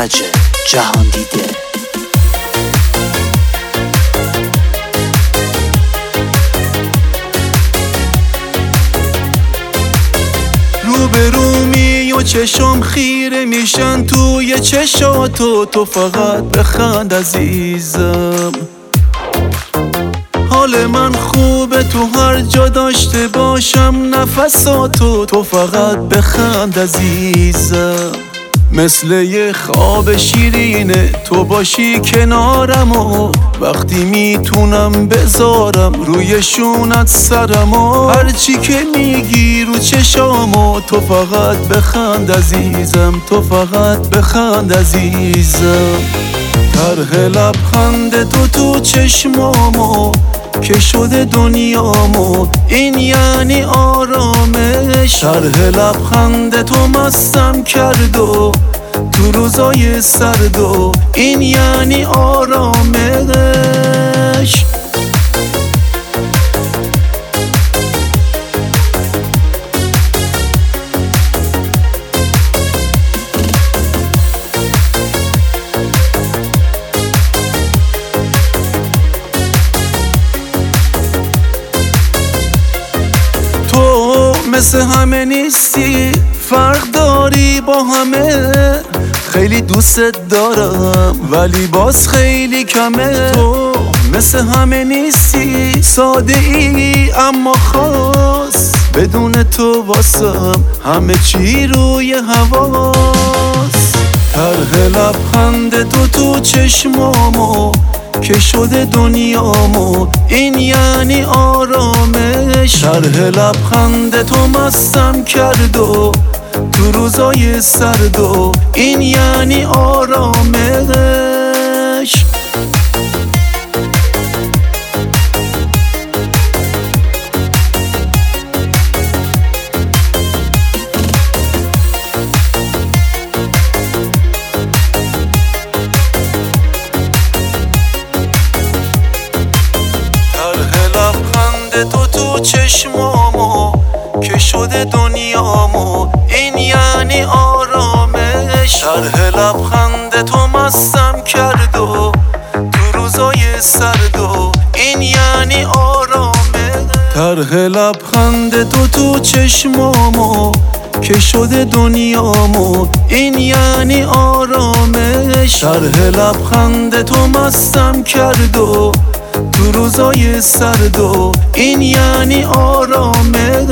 ایرج جهان دیده. روبرو می و چشم خیره میشن توی چشاتو، تو فقط بخند عزیزم. حال من خوبه تو هر جا داشته باشم نفساتو، تو فقط بخند عزیزم. مثل یه خواب شیرینه تو باشی کنارم و وقتی میتونم بذارم روی شونت سرم و هرچی که میگی رو چشامو، تو فقط بخند عزیزم، تو فقط بخند عزیزم. طرح لبخند تو چشمامو که شده دنیامو، این یعنی آرامش. طرح لبخند تو مستم کرد و تو روزای سرد و این یعنی آرامش. مثل همه نیستی، فرق داری با همه. خیلی دوستت دارم ولی باز خیلی کمه. تو مثل همه نیستی، ساده ای اما خاص. بدون تو واسم همه چی روی حواس. طرح لبخند تو چشمامو که شده دنیامو، این یعنی آرامش. طرح لبخند تو مستم کرد و تو روزای سرد و این یعنی آرامش. تو چشمامو که شده دنیامو، این یعنی آرامش. طرح لبخند تو مستم کرد و تو روزای سرد و این یعنی آرامش. طرح لبخند تو چشمامو که شده دنیامو، این یعنی آرامش. طرح لبخند تو مستم کرد و تو روزای سرد و این یعنی آرامش.